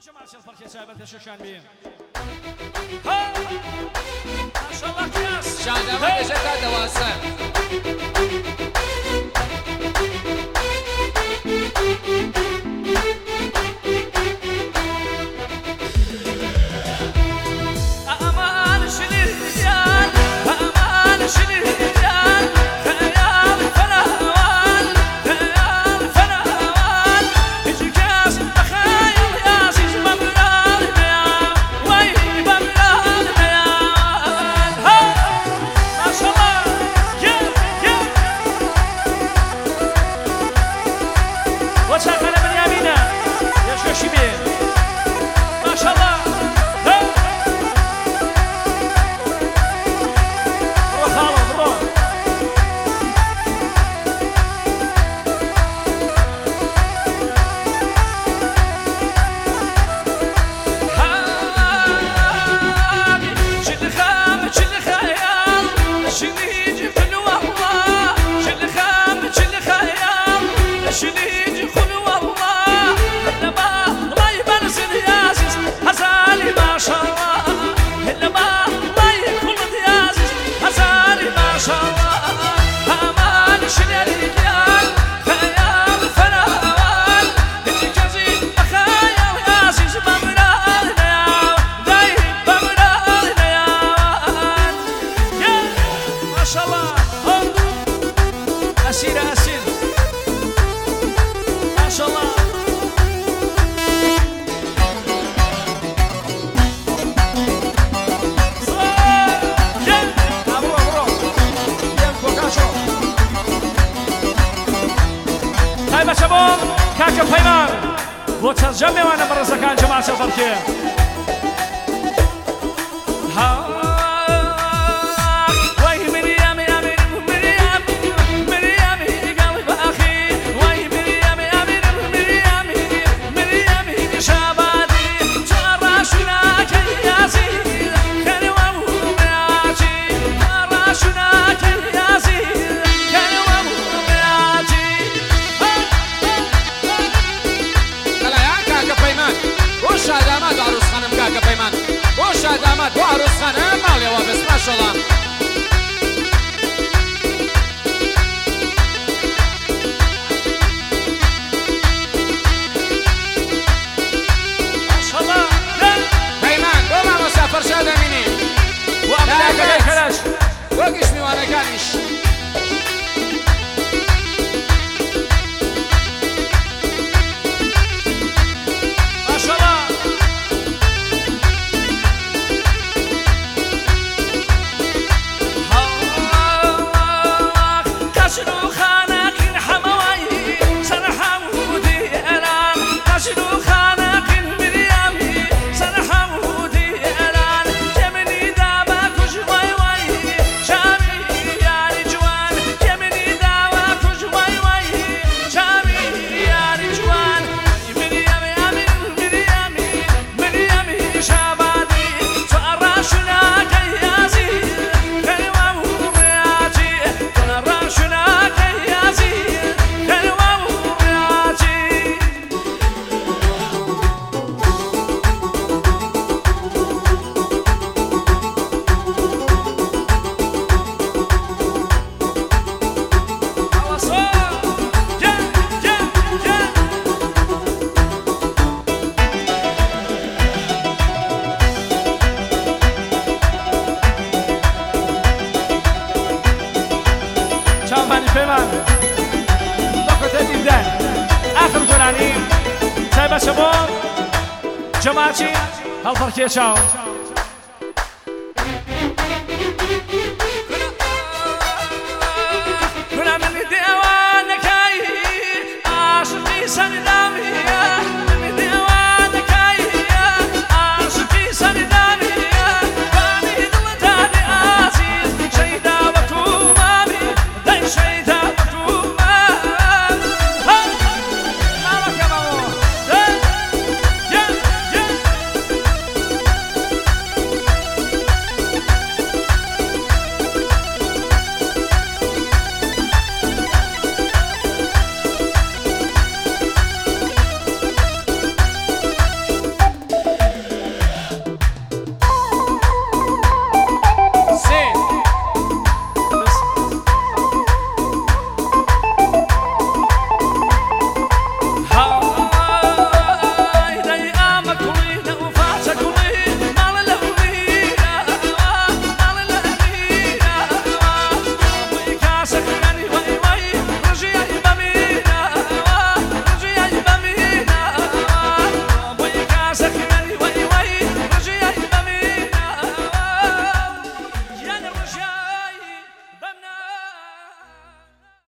جماعة الفرقة سايبة الشوشان بيه ها ما شاء الله كياس شاهد ما بجد دواسة أمان شني الرجال أمان شني الرجال خيال فنهوان خيال فنهوان يجي كاس بخيال يا عزيز بمرار يا وي بمرار يا ها ما شاء الله يا وشغل من يمينه يا شو شبيه ما شاء الله كاكا فيمان وترجمي وانا مرة كان جماعة الفرقية وي مريم يا مريم مريم قلب اخي وي مريم يا مريم مريم شبابي تراشناك يا زين كان ومراتي تراشناك يا زين كان ومراتي وش داماد وعروس خانم كاكا بيمان وش داماد وعروس خانم مالي وابس ما شاء الله ما شاء الله بيمان دوما مسافر شاد اميني وامنا كلاش وقش ميوانا كانش آخر فلانی سایبه شباب جماعتی هالفرقية شاو